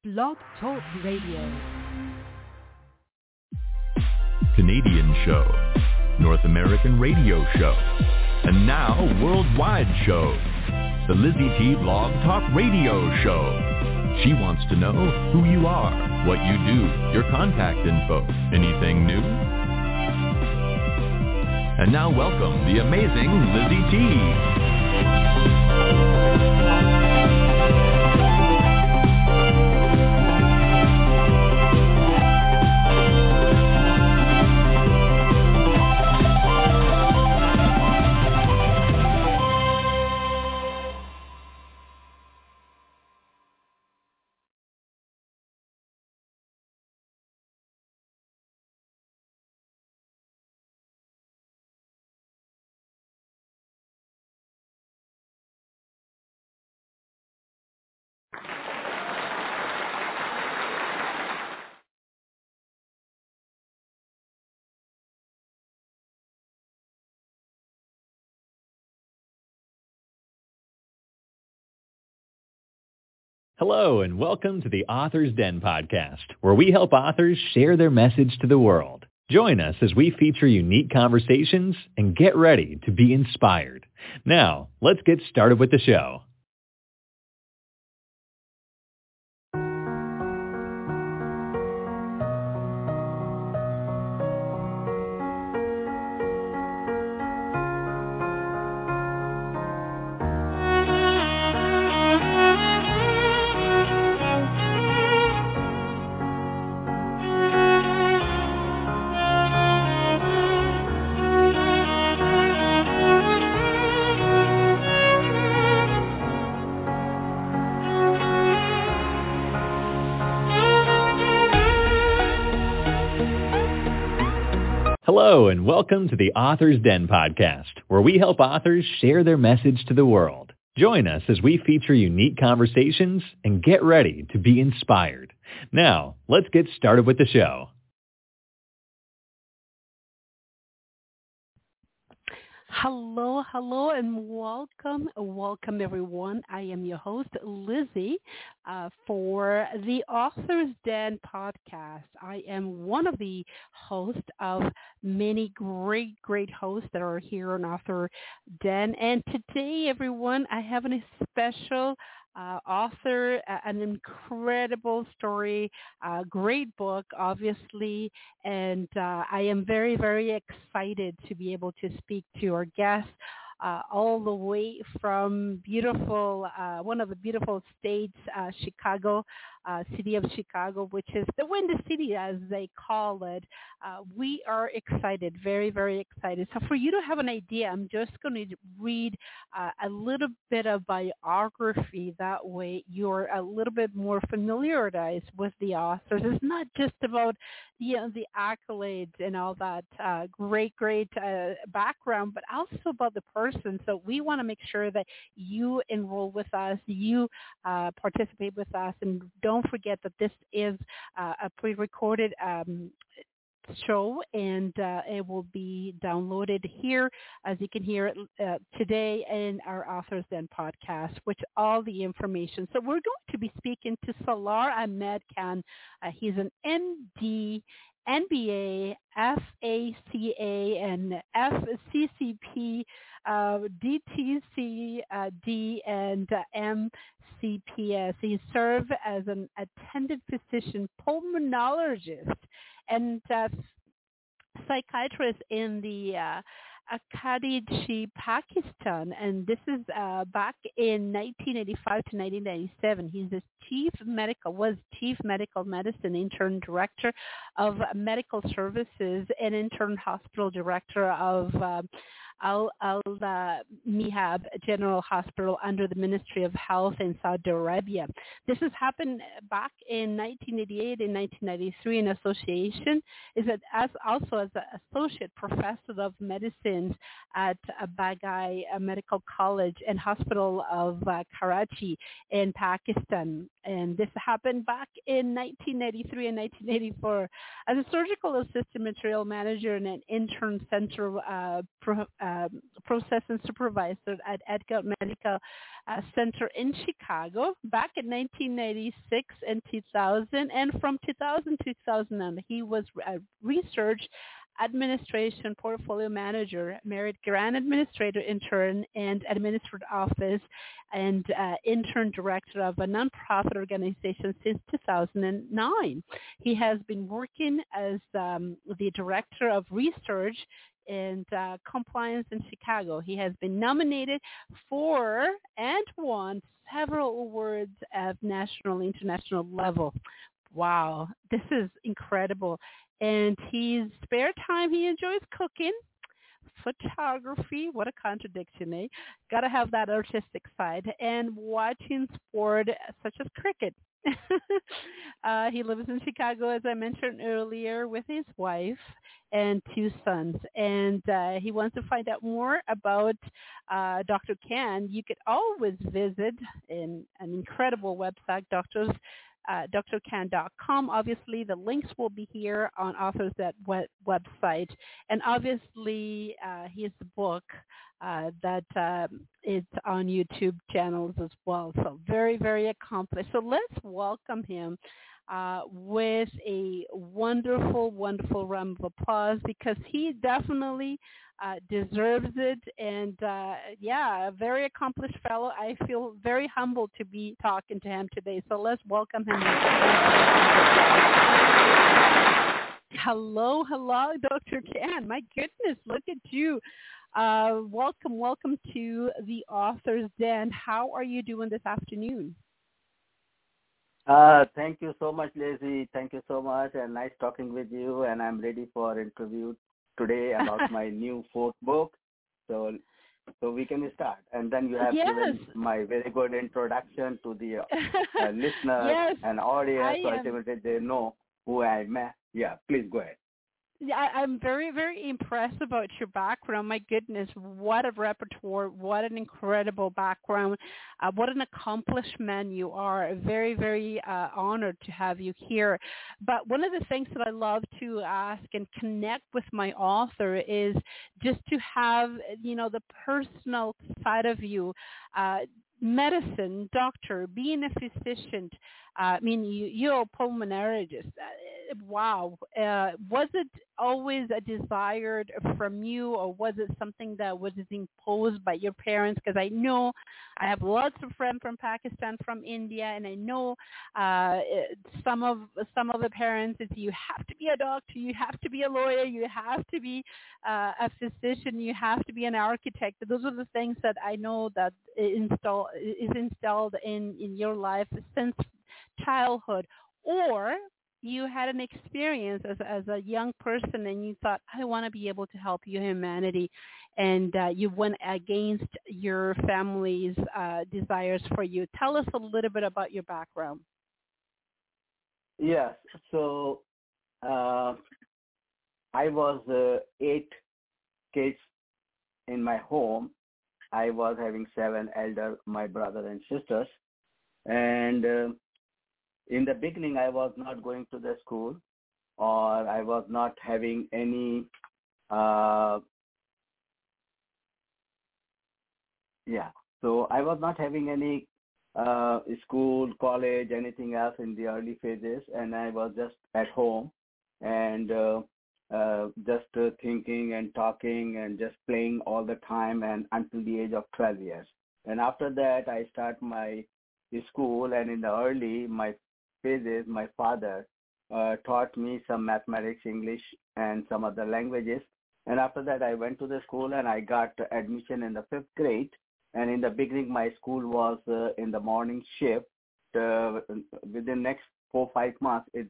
Blog Talk Radio. Canadian show, North American radio show, and now worldwide show, the Lizzie T Blog Talk Radio Show. She wants to know who you are, what you do, your contact info, anything new. And now welcome the amazing Lizzie T. Hello, and welcome to the Author's Den podcast, where we help authors share their message to the world. Join us as we feature unique conversations and get ready to be inspired. Now, let's get started with the show. Hello, and welcome to the Author's Den podcast, where we help authors share their message to the world. Join us as we feature unique conversations and get ready to be inspired. Now, let's get started with the show. Hello, and welcome everyone. I am your host, Lizzie, for the Author's Den podcast. I am one of the hosts of many great hosts that are here on Author Den. And today, everyone, I have a special author, an incredible story, great book, obviously, and I am very excited to be able to speak to our guest all the way from beautiful, one of the beautiful states, Chicago, city of Chicago, which is the Windy City, as they call it. We are excited, very excited. So for you to have an idea, I'm just going to read a little bit of biography. That way you're a little bit more familiarized with the authors. It's not just about the accolades and all that great background, but also about the person. So we want to make sure that you enroll with us, you participate with us, and don't forget that this is a pre-recorded show, and it will be downloaded here, as you can hear it today in our Authors Den podcast, which all the information. So we're going to be speaking to Salar Ahmed Khan. He's an MD, MBA, FACA, and FCCP, DTCD, and MCPS. He served as an attending physician, pulmonologist, and psychiatrist in the Karachi, Pakistan, and this is back in 1985 to 1997. He's the chief medical medicine intern director of medical services and intern hospital director of Al-Mihab General Hospital under the Ministry of Health in Saudi Arabia. This has happened back in 1988 and 1993 in association. Also as an associate professor of medicine at Bagai Medical College and Hospital of Karachi in Pakistan. And this happened back in 1993 and 1984 as a surgical assistant material manager and an intern center process and supervisor at Edgar Medical Center in Chicago back in 1996 and 2000. And from 2000 to 2000, he was a research administration portfolio manager, merit grant administrator intern, and administrative office and intern director of a nonprofit organization since 2009. He has been working as the director of research and compliance in Chicago. He has been nominated for and won several awards at national and international level. Wow, this is incredible. And his spare time, he enjoys cooking, photography, what a contradiction, eh? Got to have that artistic side, and watching sport such as cricket. He lives in Chicago, as I mentioned earlier, with his wife and 2 sons. And he wants to find out more about Dr. Kan. You could always visit an incredible website, drkan.com. Obviously, the links will be here on Authors That website. And obviously, here's the book that is on YouTube channels as well. So very, very accomplished. So let's welcome him with a wonderful, wonderful round of applause, because he definitely deserves it. And a very accomplished fellow. I feel very humbled to be talking to him today. So let's welcome him. Hello, Dr. Kan. My goodness, look at you. Welcome to the Author's Den. How are you doing this afternoon? Thank you so much, Lizzie. Thank you so much, and nice talking with you. And I'm ready for interview today about my new 4th book. So we can start. And then you have given my very good introduction to the listeners and audience. So ultimately they know who I am. Yeah, please go ahead. Yeah, I'm very, very impressed about your background. My goodness, what a repertoire, what an incredible background, what an accomplished man you are. Very, very honored to have you here. But one of the things that I love to ask and connect with my author is just to have, the personal side of you. Medicine, doctor, being a physician, you're a pulmonologist. Wow. Was it always a desire from you, or was it something that was imposed by your parents? Because I know I have lots of friends from Pakistan, from India, and I know some of the parents is you have to be a doctor, you have to be a lawyer, you have to be a physician, you have to be an architect. Those are the things that I know that is installed in your life since childhood. Or you had an experience as a young person and you thought, I want to be able to help humanity, and you went against your family's desires for you. Tell us a little bit about your background. Yes. So I was 8 kids in my home. I was having 7 elder, my brother and sisters. And in the beginning, I was not going to the school, or I was not having any, so I was not having any school, college, anything else in the early phases, and I was just at home and just thinking and talking and just playing all the time, and until the age of 12 years. And after that, I start my school, and in the early, my phases, my father taught me some mathematics, English, and some other languages. And after that, I went to the school and I got admission in the 5th grade. And in the beginning, my school was in the morning shift. Within next 4-5 months, it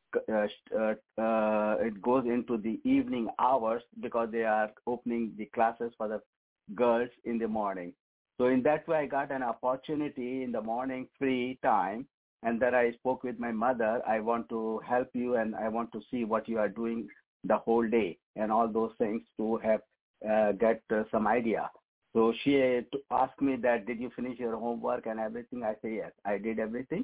goes into the evening hours because they are opening the classes for the girls in the morning. So in that way, I got an opportunity in the morning free time. And then I spoke with my mother. I want to help you, and I want to see what you are doing the whole day and all those things to have get some idea. So she asked me that, did you finish your homework and everything? I say, yes, I did everything.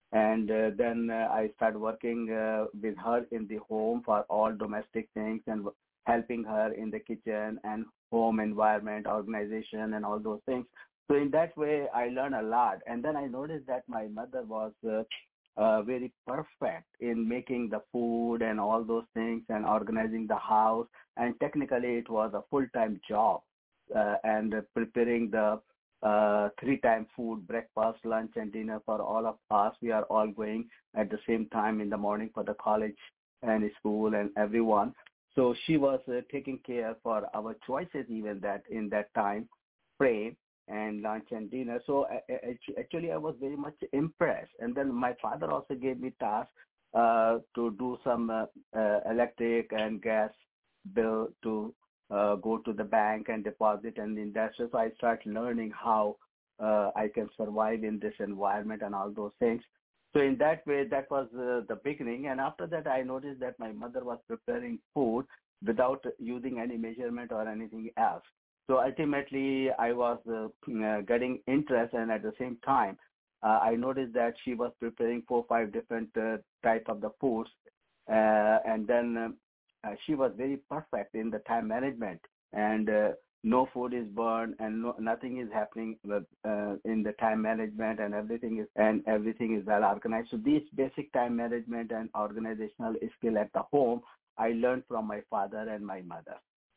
And then I started working with her in the home for all domestic things and helping her in the kitchen and home environment, organization, and all those things. So in that way, I learned a lot. And then I noticed that my mother was very perfect in making the food and all those things and organizing the house. And technically, it was a full-time job and preparing the three-time food, breakfast, lunch, and dinner for all of us. We are all going at the same time in the morning for the college and school and everyone. So she was taking care for our choices even that in that time frame and lunch and dinner. So actually I was very much impressed. And then my father also gave me tasks to do some electric and gas bill to go to the bank and deposit, and in that so I start learning how I can survive in this environment and all those things. So in that way, that was the beginning. And after that, I noticed that my mother was preparing food without using any measurement or anything else. So ultimately, I was getting interest, and at the same time, I noticed that she was preparing 4 or 5 different type of the foods, and then she was very perfect in the time management, and no food is burned, and nothing is happening with, in the time management, and everything is well organized. So these basic time management and organizational skill at the home, I learned from my father and my mother.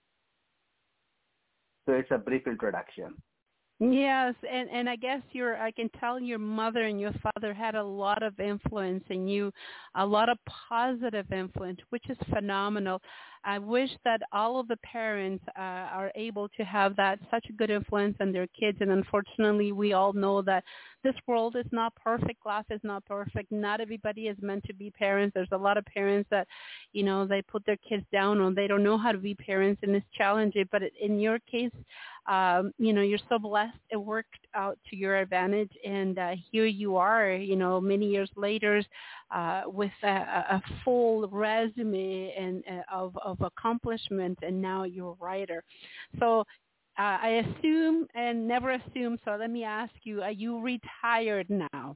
So it's a brief introduction. Yes, and I guess I can tell your mother and your father had a lot of influence in you, a lot of positive influence, which is phenomenal. I wish that all of the parents are able to have that such a good influence on their kids. And unfortunately, we all know that this world is not perfect. Life is not perfect. Not everybody is meant to be parents. There's a lot of parents that, they put their kids down or they don't know how to be parents, and it's challenging. But in your case, you're so blessed. It worked out to your advantage, and here you are, many years later, with a full resume and of accomplishment, and now you're a writer. So I assume and never assume. So let me ask you: are you retired now?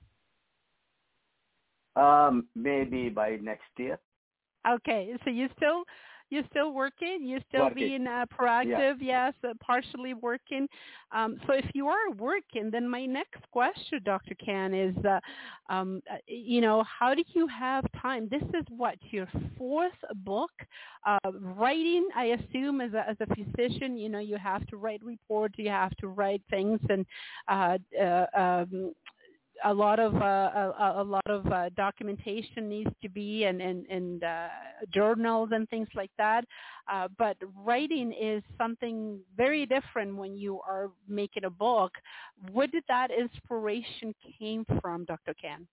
Maybe by next year. Okay, so you're still working. You're still being proactive. Yeah. Yes, partially working. So if you are working, then my next question, Dr. Can, is, how do you have time? This is your 4th book. Writing, I assume, as a physician, you have to write reports, you have to write things, and a lot of documentation needs to be and journals and things like that. But writing is something very different when you are making a book. Where did that inspiration came from, Dr. Can?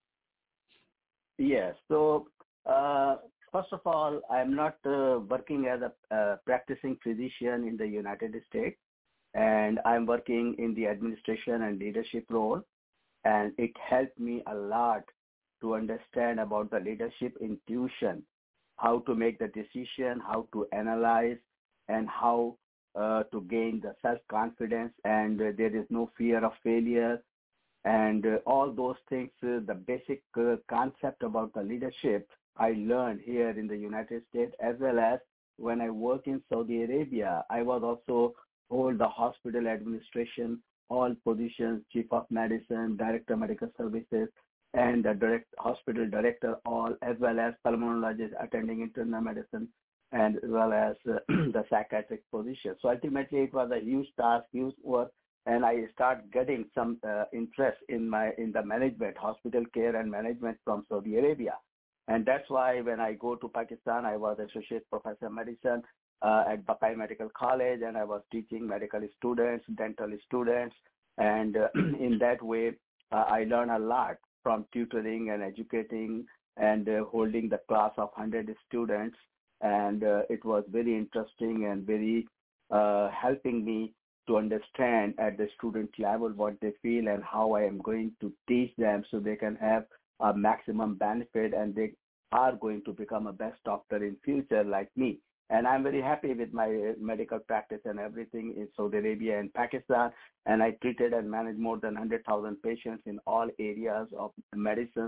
Yes. So first of all, I'm not working as a practicing physician in the United States, and I'm working in the administration and leadership role. And it helped me a lot to understand about the leadership intuition, how to make the decision, how to analyze, and how to gain the self-confidence, and there is no fear of failure, and all those things, the basic concept about the leadership I learned here in the United States, as well as when I work in Saudi Arabia. I was also hold the hospital administration, all positions, chief of medicine, director of medical services, and the hospital director, all, as well as pulmonologist attending internal medicine, and as well as the psychiatric position. So ultimately, it was a huge task, huge work, and I start getting some interest in the management, hospital care and management from Saudi Arabia. And that's why when I go to Pakistan, I was associate professor of medicine at Buckeye Medical College, and I was teaching medical students, dental students, and in that way, I learned a lot from tutoring and educating and holding the class of 100 students, and it was very interesting and very helping me to understand at the student level what they feel and how I am going to teach them so they can have a maximum benefit and they are going to become a best doctor in future like me. And I'm very happy with my medical practice and everything in Saudi Arabia and Pakistan. And I treated and managed more than 100,000 patients in all areas of medicines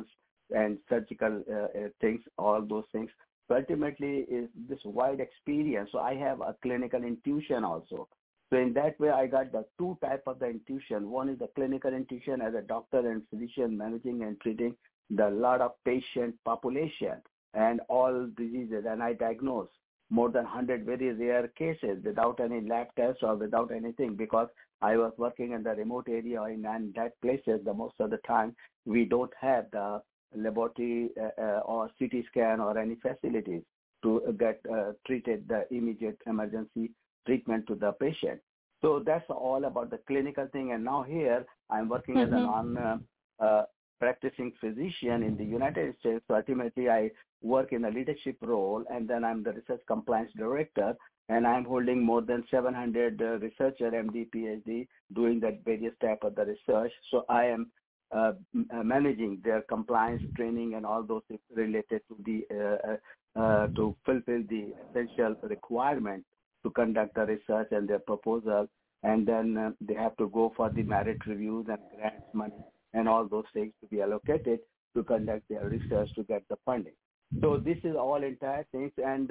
and surgical things, all those things. So ultimately, is this wide experience. So I have a clinical intuition also. So in that way, I got the two type of the intuition. One is the clinical intuition as a doctor and physician managing and treating the lot of patient population and all diseases, and I diagnose more than 100 very rare cases without any lab tests or without anything, because I was working in the remote area and that places the most of the time we don't have the laboratory or CT scan or any facilities to get treated the immediate emergency treatment to the patient. So that's all about the clinical thing. And now here I'm working as a non-practicing physician in the United States. So ultimately I work in a leadership role, and then I'm the research compliance director, and I'm holding more than 700 researcher, MD, PhD, doing that various type of the research. So I am managing their compliance training and all those things related to the to fulfill the essential requirement to conduct the research and their proposal, and then they have to go for the merit reviews and grants money and all those things to be allocated to conduct their research to get the funding. So this is all entire things, and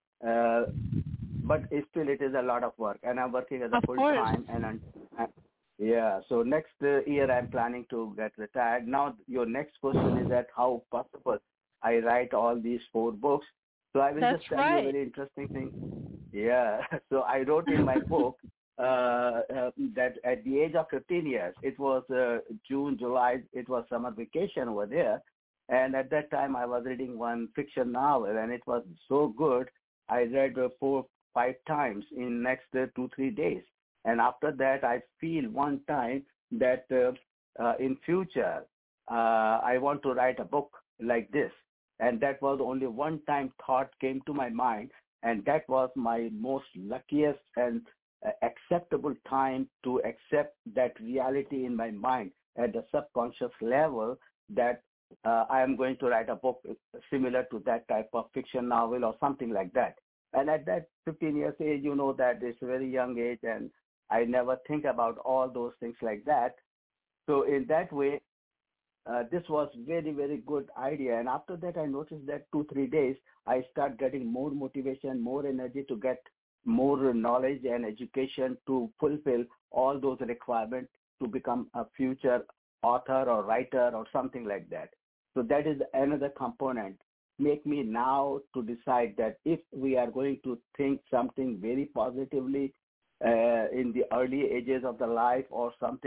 but still it is a lot of work, and I'm working as a full time. And yeah, so next year I'm planning to get retired. Now your next question is that how possible I write all these 4 books. So I will just tell you a very interesting thing. Yeah, so I wrote in my book that at the age of 15 years, it was June, July, it was summer vacation over there. And at that time, I was reading one fiction novel, and it was so good. I read 4-5 times in next 2-3 days. And after that, I feel one time that in future, I want to write a book like this. And that was only one time thought came to my mind. And that was my most luckiest and acceptable time to accept that reality in my mind at the subconscious level that I am going to write a book similar to that type of fiction novel or something like that. And at that 15 years age, you know that it's a very young age, and I never think about all those things like that. So in that way, this was very, very good idea. And after that, I noticed that 2-3 days, I start getting more motivation, more energy to get more knowledge and education to fulfill all those requirements to become a future author or writer or something like that. So that is another component. Make me now to decide that if we are going to think something very positively in the early ages of the life or something.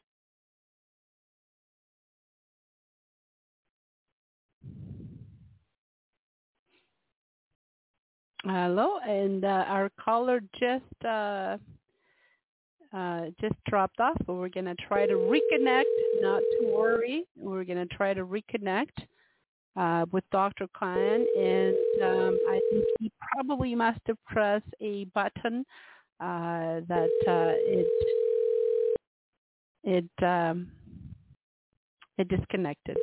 Hello, and our caller just dropped off, but we're going to try to reconnect. Not to worry. We're going to try to reconnect with Dr. Khan, and I think he probably must have pressed a button that it disconnected.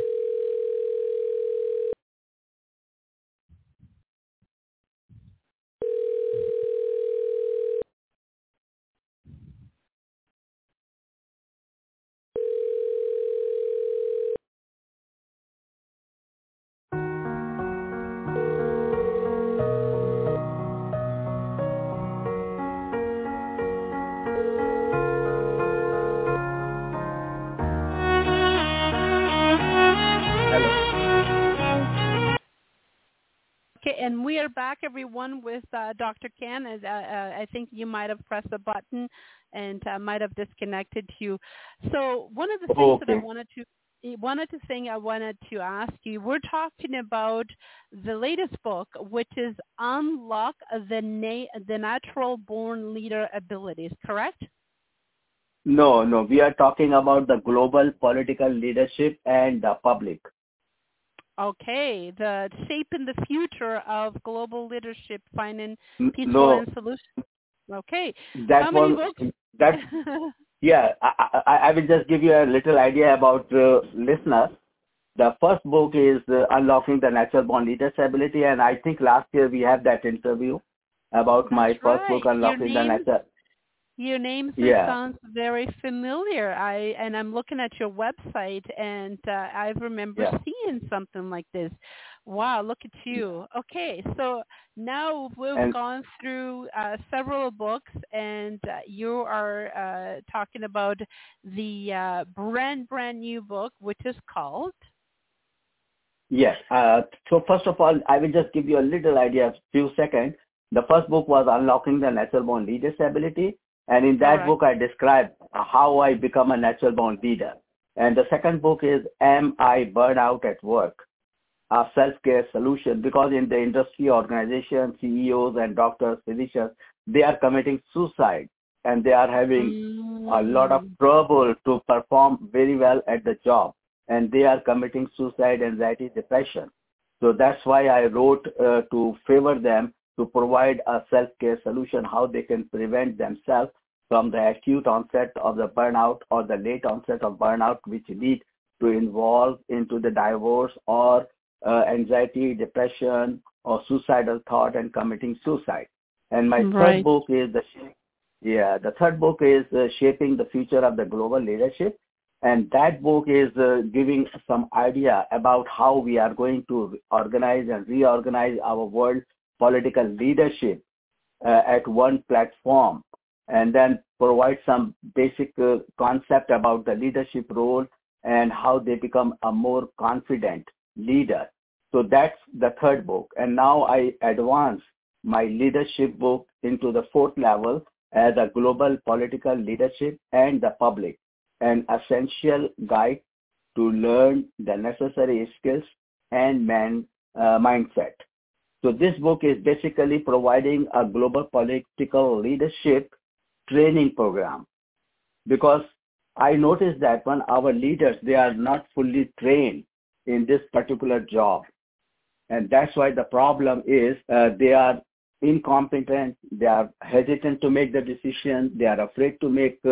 Okay, and we are back, everyone, with Dr. Khan. As I think you might have pressed the button and might have disconnected you. So one of the things that I wanted to ask you, we're talking about the latest book, which is Unlock the Natural Born Leader Abilities, correct? No, we are talking about the global political leadership and the public. Okay, the shape in the future of global leadership, finding peaceful and solutions. Okay, how many books? Yeah, I will just give you a little idea about listeners. The first book is Unlocking the Natural Born Leader's Ability, and I think last year we had that interview about my first book, Unlocking the Natural. Your name Yeah. sounds very familiar. I'm looking at your website, and I remember Yeah. seeing something like this. Wow, look at you. Okay, so now we've And gone through several books, and you are talking about the brand new book, which is called. yes. So first of all, I will just give you a little idea, few seconds. The first book was Unlocking the Natural Born Leader's Ability. And in All that right. book, I described how I become a natural born leader. And the second book is Am I Burnout at Work? A self-care solution, because in the industry, organization, CEOs and doctors, physicians, they are committing suicide and they are having a lot of Mm. trouble to perform very well at the job, and they are committing suicide, anxiety, depression. So that's why I wrote to favor them to provide a self-care solution, how they can prevent themselves from the acute onset of the burnout or the late onset of burnout, which lead to involve into the divorce or anxiety, depression, or suicidal thought and committing suicide. And my third Right. book is the third book is Shaping the Future of the Global Leadership. And that book is giving some idea about how we are going to organize and reorganize our world political leadership at one platform, and then provide some basic concept about the leadership role and how they become a more confident leader. So that's the third book. And now I advance my leadership book into the fourth level as a global political leadership and the public, an essential guide to learn the necessary skills and mindset. So this book is basically providing a global political leadership training program, because I noticed that when our leaders, they are not fully trained in this particular job. And that's why the problem is they are incompetent, they are hesitant to make the decision, they are afraid to make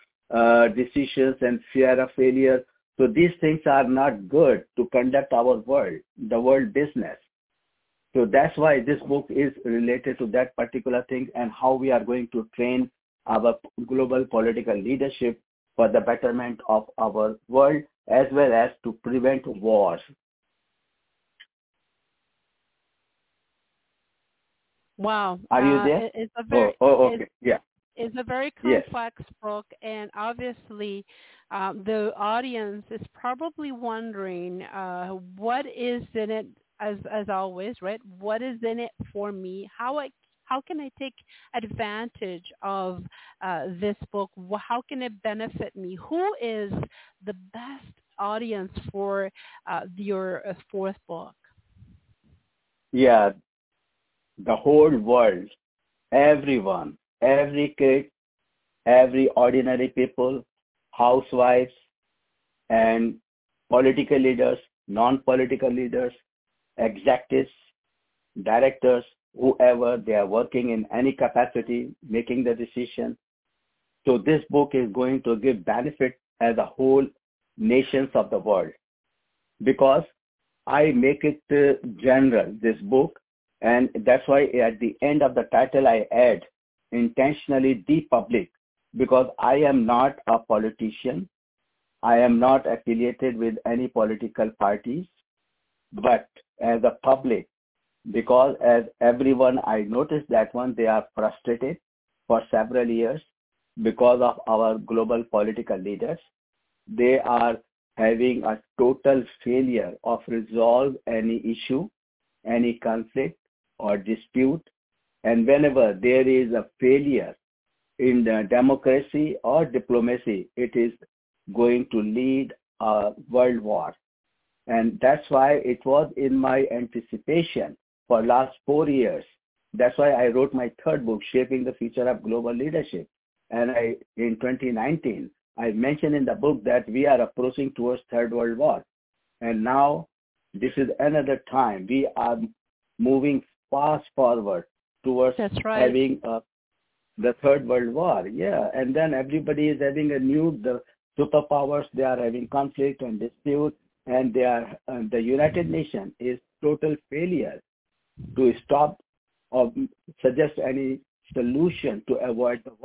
decisions and fear of failure. So these things are not good to conduct our world, the world business. So that's why this book is related to that particular thing and how we are going to train our global political leadership for the betterment of our world as well as to prevent wars. Wow. Are you there? It's a very Okay. Yeah. it's a very Yes. complex book, and obviously, the audience is probably wondering what is in it. As always, right? What is in it for me? How can I take advantage of this book? How can it benefit me? Who is the best audience for your fourth book? Yeah. The whole world, everyone, every kid, every ordinary people, housewives, and political leaders, non-political leaders, executives, directors, whoever they are working in any capacity, making the decision. So this book is going to give benefit as a whole nations of the world, because I make it general, this book, and that's why at the end of the title I add intentionally the public, because I am not a politician. I am not affiliated with any political parties, but as a public, because as everyone, I noticed that they are frustrated for several years because of our global political leaders. They are having a total failure of resolve any issue, any conflict or dispute. And whenever there is a failure in the democracy or diplomacy, it is going to lead a world war. And that's why it was in my anticipation for last 4 years. That's why I wrote my third book, Shaping the Future of Global Leadership. And in 2019, I mentioned in the book that we are approaching towards Third World War. And now this is another time. We are moving fast forward towards That's right. having the Third World War. Yeah. And then everybody is having the superpowers, they are having conflict and dispute. And they are, the United Nations is total failure to stop or suggest any solution to avoid the war.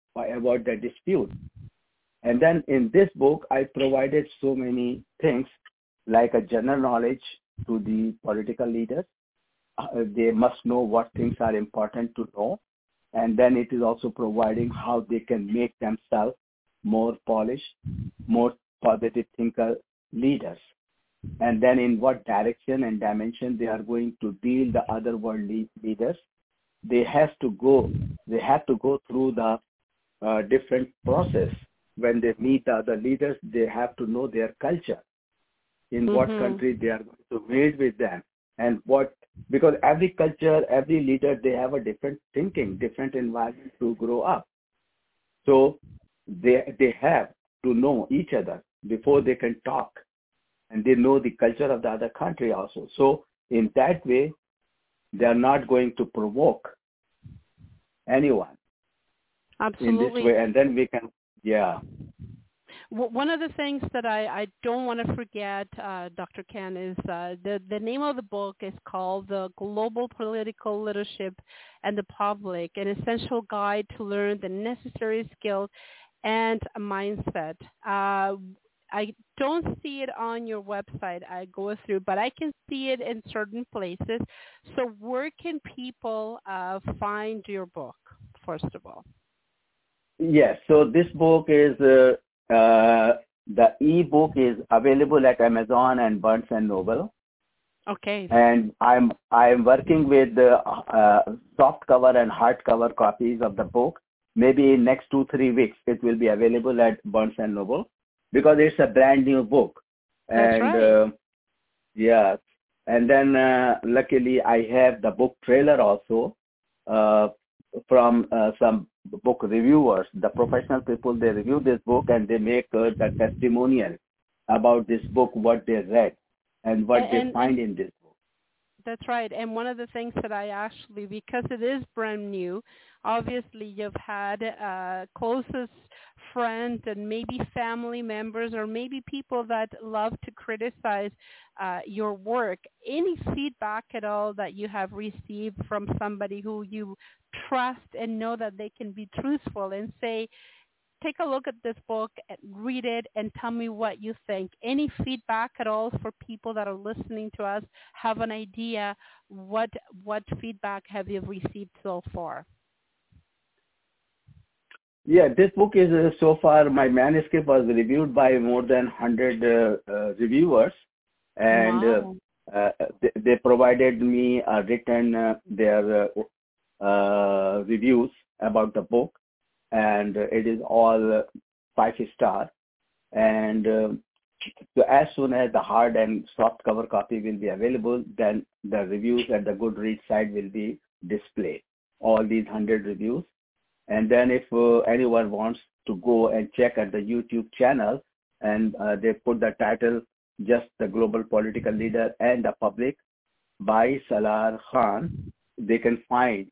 avoid the dispute. And then in this book, I provided so many things like a general knowledge to the political leaders. They must know what things are important to know. And then it is also providing how they can make themselves more polished, more positive thinker leaders. And then in what direction and dimension they are going to deal the other world leaders. They have to go through the different process. When they meet the other leaders, they have to know their culture, in what country they are going to meet with them, and because every culture, every leader, they have a different thinking, different environment to grow up. So they have to know each other before they can talk, and they know the culture of the other country also. So in that way, they are not going to provoke anyone. Absolutely. In this way, and then we can, One of the things that I don't want to forget, Dr. Ken, is the name of the book is called The Global Political Leadership and the Public, an essential guide to learn the necessary skills and mindset. I don't see it on your website. I go through, but I can see it in certain places. So where can people find your book, first of all? Yes. So this book is the e-book is available at Amazon and Barnes and Noble. Okay. And I'm working with soft cover and hardcover copies of the book. Maybe in next 2-3 weeks it will be available at Barnes and Noble, because it's a brand new book. That's and right. And then luckily I have the book trailer also from some book reviewers. The professional people, they review this book and they make the testimonial about this book, what they read and what they find in this book. That's right. And one of the things that I actually, because it is brand new, obviously you've had closest friends and maybe family members or maybe people that love to criticize your work. Any feedback at all that you have received from somebody who you trust and know that they can be truthful and say, take a look at this book, read it, and tell me what you think. Any feedback at all for people that are listening to us, have an idea what feedback have you received so far? Yeah, this book is so far, my manuscript was reviewed by more than 100 reviewers, and wow. They provided me written their reviews about the book, and it is all 5-star. And so as soon as the hard and soft cover copy will be available, then the reviews at the Goodreads site will be displayed, all these 100 reviews. And then if anyone wants to go and check at the YouTube channel, and they put the title, just The Global Political Leader and the Public by Salar Khan, they can find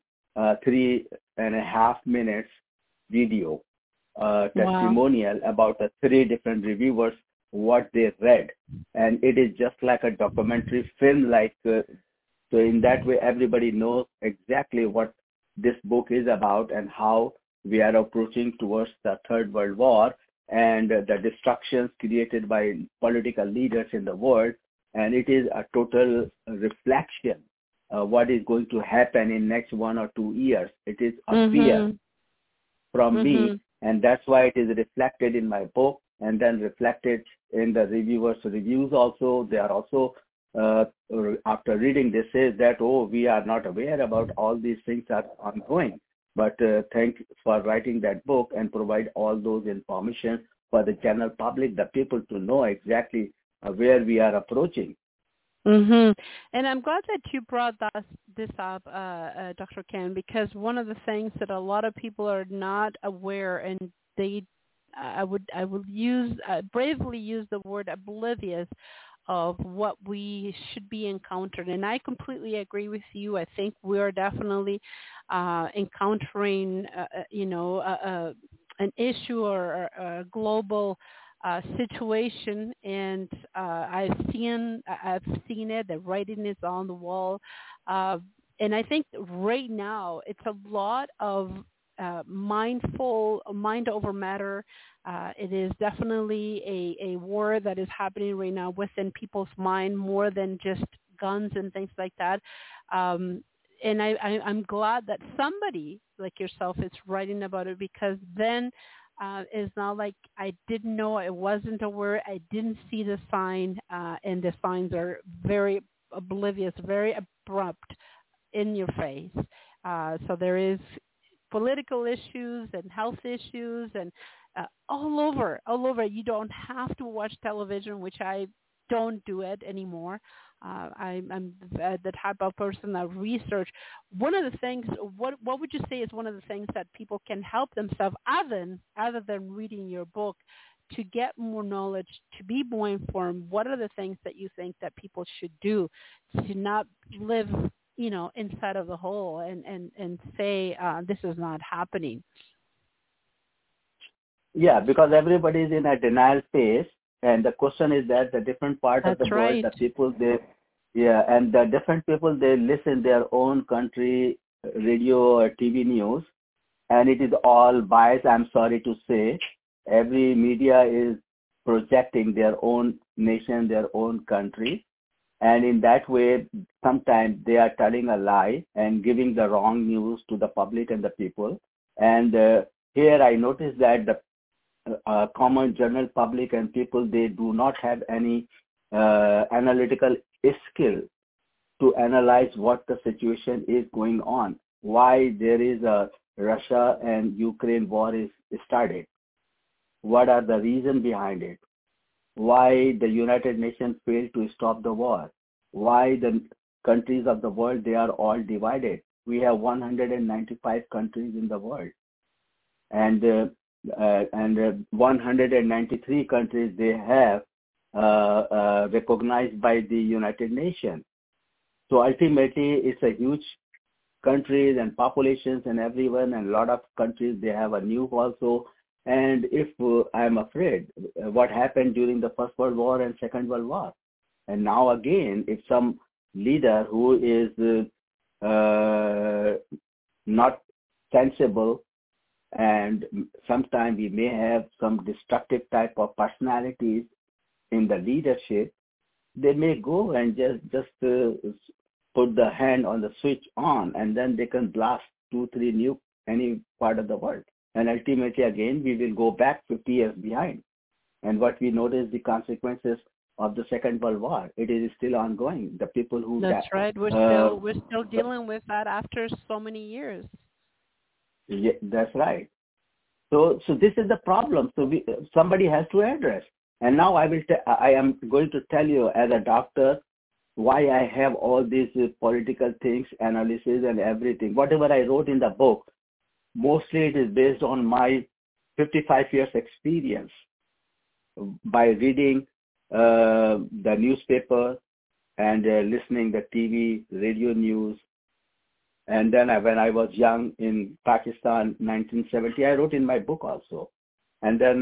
3.5 minutes video testimonial about the 3 different reviewers, what they read. And it is just like a documentary film, so in that way everybody knows exactly what this book is about and how we are approaching towards the Third World War and the destructions created by political leaders in the world. And it is a total reflection of what is going to happen in next 1 or 2 years. It is a fear from me, and that's why it is reflected in my book and then reflected in the reviewers' reviews also. They are also, after reading, they say that, oh, we are not aware about all these things are ongoing. But thank you for writing that book and provide all those information for the general public, the people to know exactly where we are approaching. And I'm glad that you brought this up, Dr. Ken, because one of the things that a lot of people are not aware, and I would bravely use the word oblivious of what we should be encountering. And I completely agree with you. I think we are definitely encountering, an issue or a global situation, and I've seen it. The writing is on the wall, and I think right now it's a lot of mindful, mind over matter. It is definitely a war that is happening right now within people's mind more than just guns and things like that. And I'm glad that somebody like yourself is writing about it, because then it's not like I didn't know, I wasn't aware, I didn't see the sign, and the signs are very oblivious, very abrupt, in your face. So there is political issues and health issues and all over. You don't have to watch television, which I don't do it anymore. I'm the type of person that research. One of the things, what would you say is one of the things that people can help themselves, other than reading your book, to get more knowledge, to be more informed? What are the things that you think that people should do to not live, inside of the hole and say this is not happening? Yeah, because everybody is in a denial phase, and the question is that the different part of the world, the people and the different people, they listen their own country radio or TV news, and it is all biased. I'm sorry to say, every media is projecting their own nation, their own country, and in that way, sometimes they are telling a lie and giving the wrong news to the public and the people. And here I noticed that the common general public and people, they do not have any analytical skill to analyze what the situation is going on, why there is a Russia and Ukraine war is started, what are the reasons behind it, why the United Nations failed to stop the war, why the countries of the world, they are all divided. We have 195 countries in the world, and 193 countries they have recognized by the United Nations. So ultimately, it's a huge countries and populations and everyone, and a lot of countries, they have a nuke also. And if I'm afraid what happened during the First World War and Second World War, and now again, if some leader who is not sensible, and sometimes we may have some destructive type of personalities in the leadership, they may go and just put the hand on the switch on, and then they can blast 2-3 nukes any part of the world. And ultimately, again, we will go back 50 years behind. And what we notice, the consequences of the Second World War, it is still ongoing. The people who... That's right. We're still dealing with that after so many years. Yeah, that's right. So this is the problem. So somebody has to address. And now I am going to tell you, as a doctor, why I have all these political things, analysis and everything. Whatever I wrote in the book, mostly it is based on my 55 years experience by reading the newspaper and listening the TV, radio news. And then when I was young in Pakistan, 1970, I wrote in my book also. And then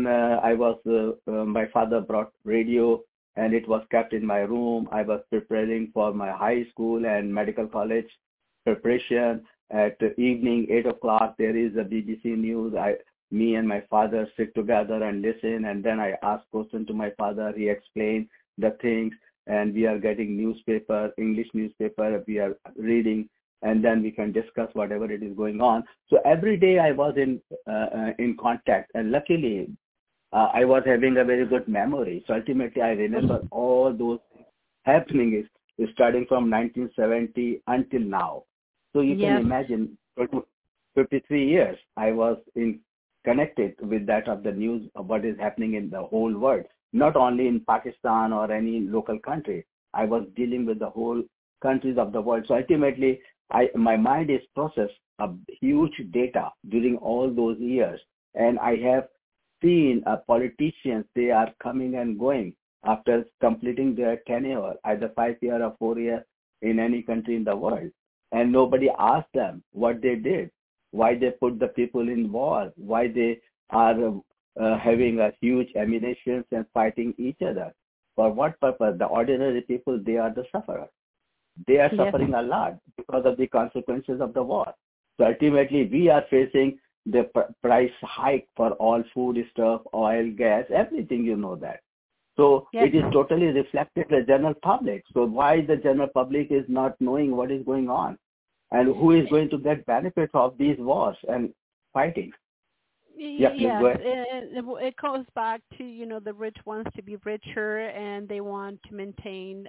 my father brought radio, and it was kept in my room. I was preparing for my high school and medical college preparation. At evening, 8 o'clock, there is a BBC News. Me and my father sit together and listen, and then I ask questions to my father. He explained the things, and we are getting newspaper, English newspaper, we are reading, and then we can discuss whatever it is going on. So every day I was in contact, and luckily I was having a very good memory. So ultimately I remember all those happening is starting from 1970 until now. So you can imagine 53 years I was connected with that of the news of what is happening in the whole world, not only in Pakistan or any local country. I was dealing with the whole countries of the world. So ultimately, my mind is processed a huge data during all those years, and I have seen politicians, they are coming and going after completing their tenure, either 5 years or 4 years in any country in the world, and nobody asked them what they did, why they put the people in war, why they are having a huge ammunition and fighting each other. For what purpose? The ordinary people, they are the sufferers. They are suffering a lot because of the consequences of the war. So ultimately, we are facing the price hike for all food stuff, oil, gas, everything, you know that. So Yes. it is totally reflected the general public. So why the general public is not knowing what is going on and who is going to get benefits of these wars and fighting? Yeah, please Yes, go ahead. it goes back to, the rich wants to be richer and they want to maintain,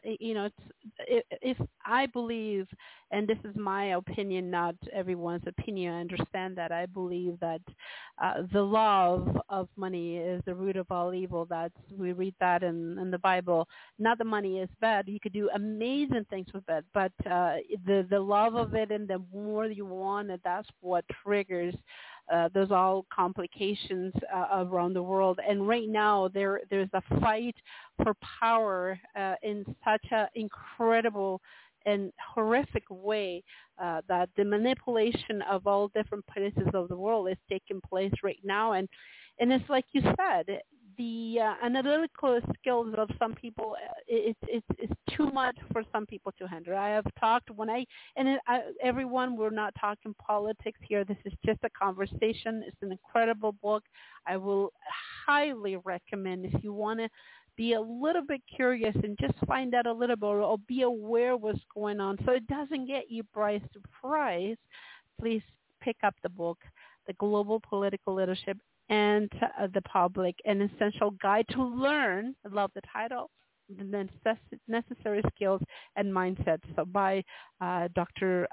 if I believe, and this is my opinion, not everyone's opinion, I understand that. I believe that the love of money is the root of all evil. We read that in the Bible. Not that money is bad. You could do amazing things with it, but the love of it and the more you want it, that's what triggers there's all complications around the world. And right now there's a fight for power in such an incredible and horrific way that the manipulation of all different places of the world is taking place right now. And it's like you said, the analytical skills of some people, it's too much for some people to handle. I have talked everyone, we're not talking politics here. This is just a conversation. It's an incredible book. I will highly recommend if you want to be a little bit curious and just find out a little bit or be aware what's going on so it doesn't get you by surprise. Please pick up the book, The Global Political Leadership and the Public, an Essential Guide to Learn, I love the title, the Necessary Skills and Mindsets, so by Dr.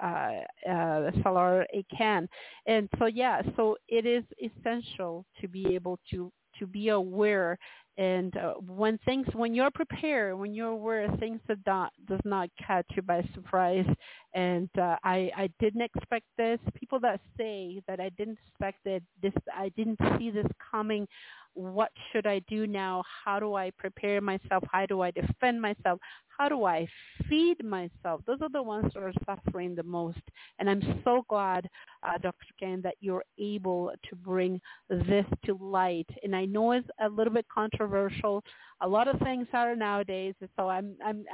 Salar A. Khan. And so it is essential to be able to be aware. And when you're prepared, when you're aware, things does not catch you by surprise. And I didn't expect this. People that say that I didn't expect this, I didn't see this coming. What should I do now? How do I prepare myself? How do I defend myself? How do I feed myself? Those are the ones that are suffering the most. And I'm so glad, Dr. Khan, that you're able to bring this to light. And I know it's a little bit controversial. A lot of things are nowadays, so I'm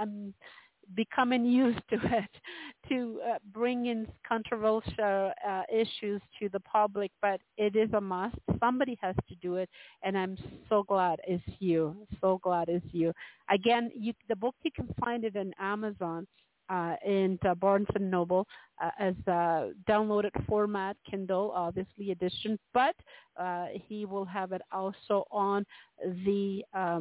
becoming used to it, to bring in controversial issues to the public, but it is a must. Somebody has to do it, and I'm so glad it's you. So glad it's you. Again, the book, you can find it in Amazon and Barnes & Noble as downloaded format, Kindle, obviously edition, but he will have it also on the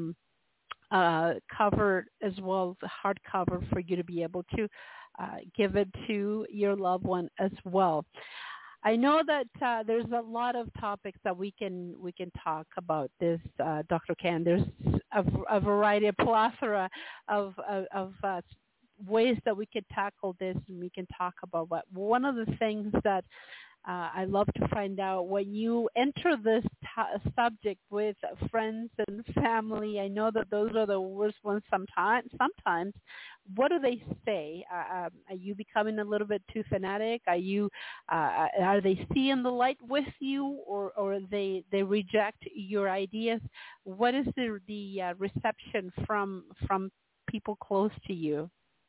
cover as well, the hardcover, for you to be able to give it to your loved one as well. I know that there's a lot of topics that we can talk about this, Dr. Khan. There's a variety, a plethora of ways that we could tackle this, and we can talk about what. One of the things that I love to find out when you enter this subject with friends and family. I know that those are the worst ones sometimes. What do they say? Are you becoming a little bit too fanatic? Are they seeing the light with you, or they reject your ideas? What is the reception from people close to you?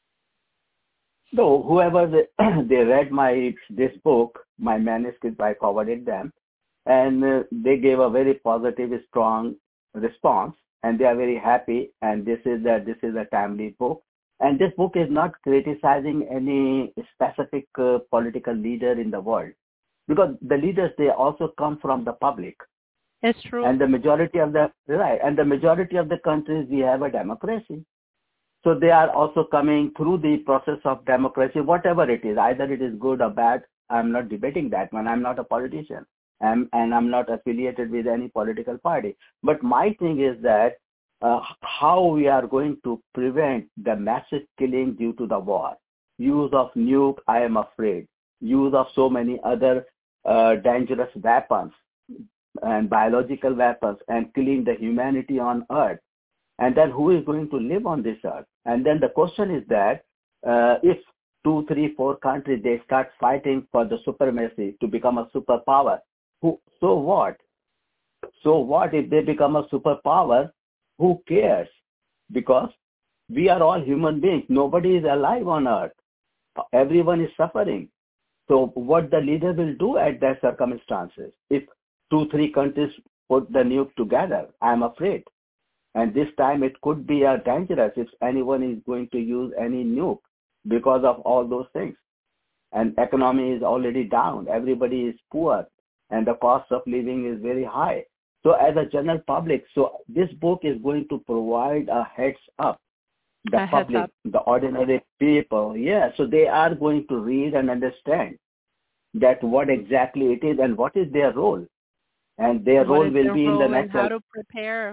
So whoever they read this book, my manuscript, I forwarded them, and they gave a very positive, strong response, and they are very happy. And this is a timely book. And this book is not criticizing any specific political leader in the world, because the leaders, they also come from the public. It's true. And the majority of the countries, we have a democracy. So they are also coming through the process of democracy, whatever it is, either it is good or bad. I'm not debating that one. I'm not a politician, and I'm not affiliated with any political party. But my thing is that how we are going to prevent the massive killing due to the war, use of nuke, I am afraid, use of so many other dangerous weapons and biological weapons, and killing the humanity on Earth. And then who is going to live on this earth? And then the question is that if 2, 3, 4 countries, they start fighting for the supremacy to become a superpower, so what? So what if they become a superpower? Who cares? Because we are all human beings. Nobody is alive on earth. Everyone is suffering. So what the leader will do at that circumstances, if 2-3 countries put the nuke together, I'm afraid. And this time it could be dangerous if anyone is going to use any nuke because of all those things. And economy is already down. Everybody is poor. And the cost of living is very high. So as a general public, so this book is going to provide a heads up. The public, the ordinary people, so they are going to read and understand that what exactly it is and what is their role. And their role will be in the next. How to prepare.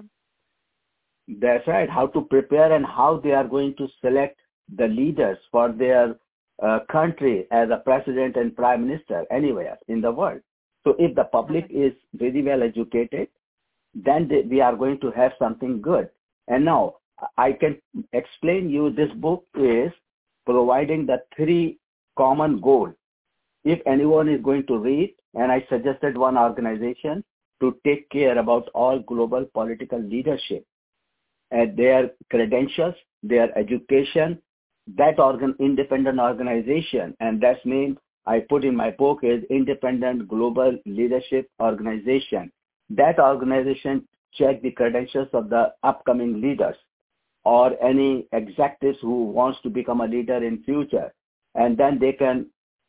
That's right, how to prepare and how they are going to select the leaders for their country as a president and prime minister anywhere in the world. So if the public is very well educated, then we are going to have something good. And now I can explain you, this book is providing the 3 common goals. If anyone is going to read, and I suggested one organization to take care about all global political leadership and their credentials, their education, that independent organization, and that's name I put in my book is Independent Global Leadership Organization. That organization check the credentials of the upcoming leaders or any executives who wants to become a leader in future, and then they can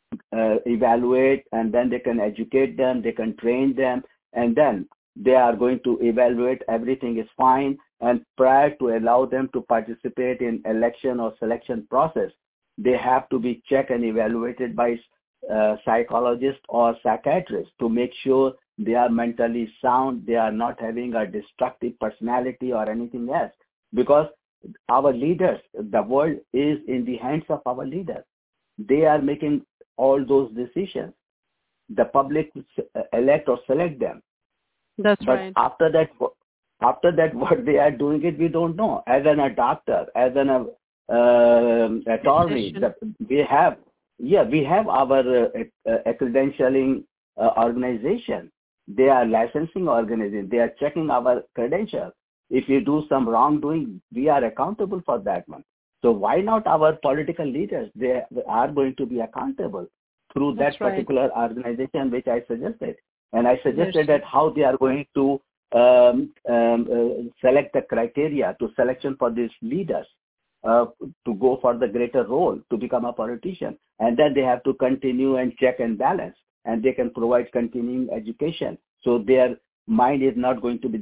evaluate, and then they can educate them, they can train them, and then they are going to evaluate everything is fine, and prior to allow them to participate in election or selection process, they have to be checked and evaluated by psychologists or psychiatrists to make sure they are mentally sound, they are not having a destructive personality or anything else. Because our leaders, the world is in the hands of our leaders. They are making all those decisions. The public elect or select them. But right. After that, what they are doing it, we don't know. As a doctor, as an attorney, we have our credentialing organization. They are licensing organization. They are checking our credentials. If you do some wrongdoing, we are accountable for that one. So why not our political leaders? They are going to be accountable through that particular organization which I suggested. And I suggested that how they are going to select the criteria to selection for these leaders to go for the greater role, to become a politician. And then they have to continue and check and balance, and they can provide continuing education. So their mind is not going to be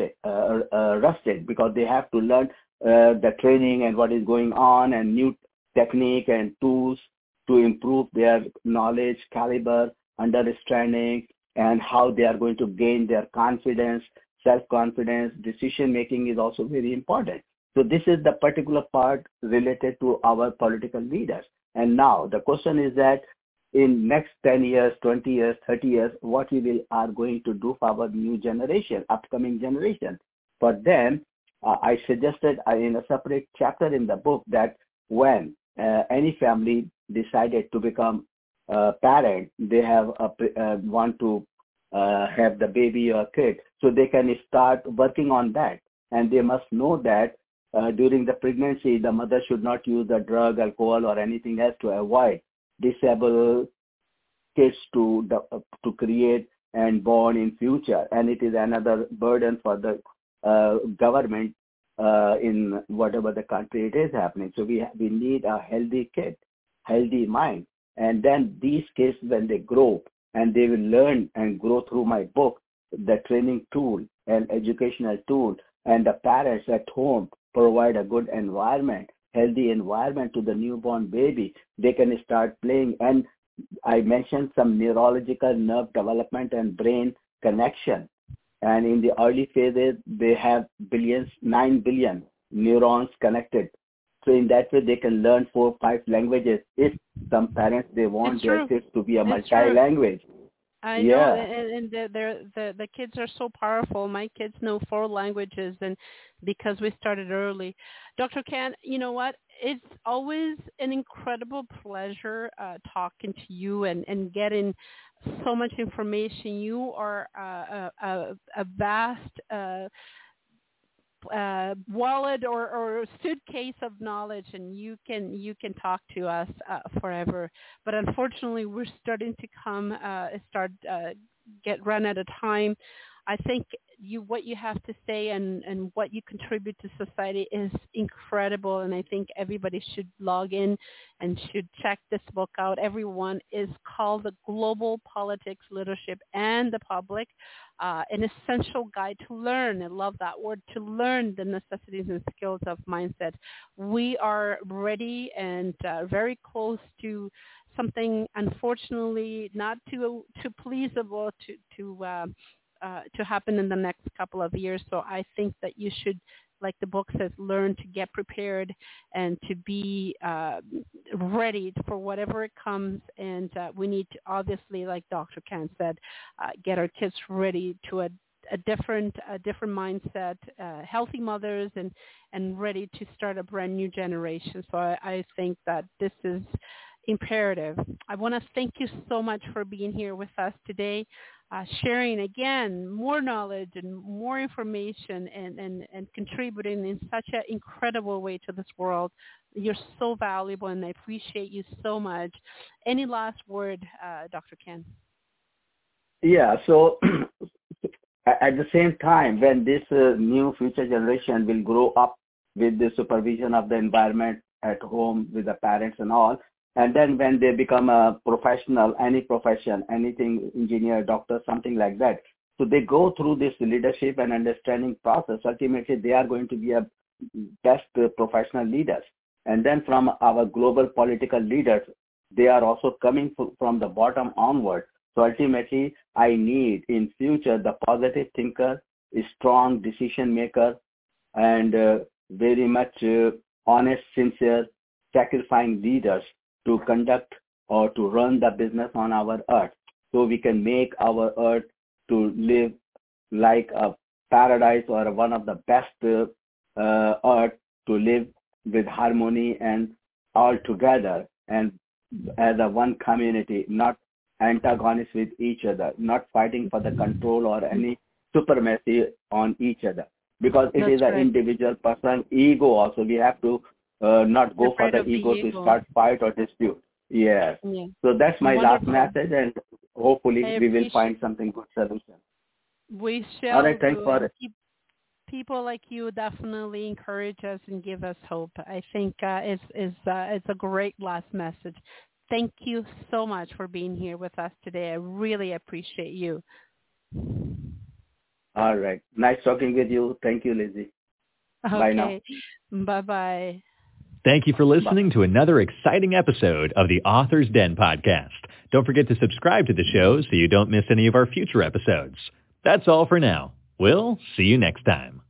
rusted because they have to learn the training and what is going on and new technique and tools to improve their knowledge, caliber, understanding, and how they are going to gain their confidence, self-confidence. Decision making is also very important. So this is the particular part related to our political leaders. And now the question is that in next 10 years, 20 years, 30 years, what we are going to do for our new generation, upcoming generation. For them, I suggested in a separate chapter in the book that when any family decided to become a parent, they have want to have the baby or kid, so they can start working on that. And they must know that during the pregnancy, the mother should not use the drug, alcohol, or anything else to avoid disabled kids to create and born in future. And it is another burden for the government in whatever the country it is happening. So we need a healthy kid, healthy mind. And then these kids, when they grow and they will learn and grow through my book, the training tool and educational tool, and the parents at home provide a good environment, healthy environment to the newborn baby. They can start playing. And I mentioned some neurological nerve development and brain connection. And in the early phases, they have 9 billion neurons connected. So in that way, they can learn 4 or 5 languages if some parents, they want their kids to be a multi-language. I know, and the kids are so powerful. My kids know 4 languages, and because we started early. Dr. Ken, you know what? It's always an incredible pleasure talking to you and getting so much information. You are a vast wallet or suitcase of knowledge, and you can talk to us forever. But unfortunately, we're starting to get run out of time. I think what you have to say and what you contribute to society is incredible, and I think everybody should log in and should check this book out. Everyone is called The Global Politics, Leadership, and the Public, an essential guide to learn. I love that word, to learn the necessities and skills of mindset. We are ready and very close to something, unfortunately, not too pleasable to happen in the next couple of years. So I think that you should, like the book says, learn to get prepared and to be ready for whatever it comes. And we need to, obviously, like Dr. Khan said, get our kids ready to a different mindset, healthy mothers, and ready to start a brand new generation. So I think that this is imperative. I want to thank you so much for being here with us today, sharing again more knowledge and more information and contributing in such an incredible way to this world. You're so valuable, and I appreciate you so much. Any last word, Dr. Ken? Yeah, so at the same time, when this new future generation will grow up with the supervision of the environment at home with the parents and all, and then when they become a professional, any profession, anything, engineer, doctor, something like that, so they go through this leadership and understanding process. Ultimately, they are going to be a best professional leaders. And then from our global political leaders, they are also coming from the bottom onward. So ultimately, I need in future the positive thinker, a strong decision maker, and very much honest, sincere, sacrificing leaders to conduct or to run the business on our earth, so we can make our earth to live like a paradise or one of the best earth to live with harmony and all together and as a one community, not antagonists with each other, not fighting for the control or any supremacy on each other. Because it is an individual person ego also. We have to not go for the ego to start fight or dispute. Yes. Yeah. So that's my last message, and hopefully we will find something good solution. We shall. All right, thanks for it. People like you definitely encourage us and give us hope. I think it's a great last message. Thank you so much for being here with us today. I really appreciate you. All right. Nice talking with you. Thank you, Lizzie. Okay. Bye now. Bye-bye. Thank you for listening to another exciting episode of the Author's Den podcast. Don't forget to subscribe to the show so you don't miss any of our future episodes. That's all for now. We'll see you next time.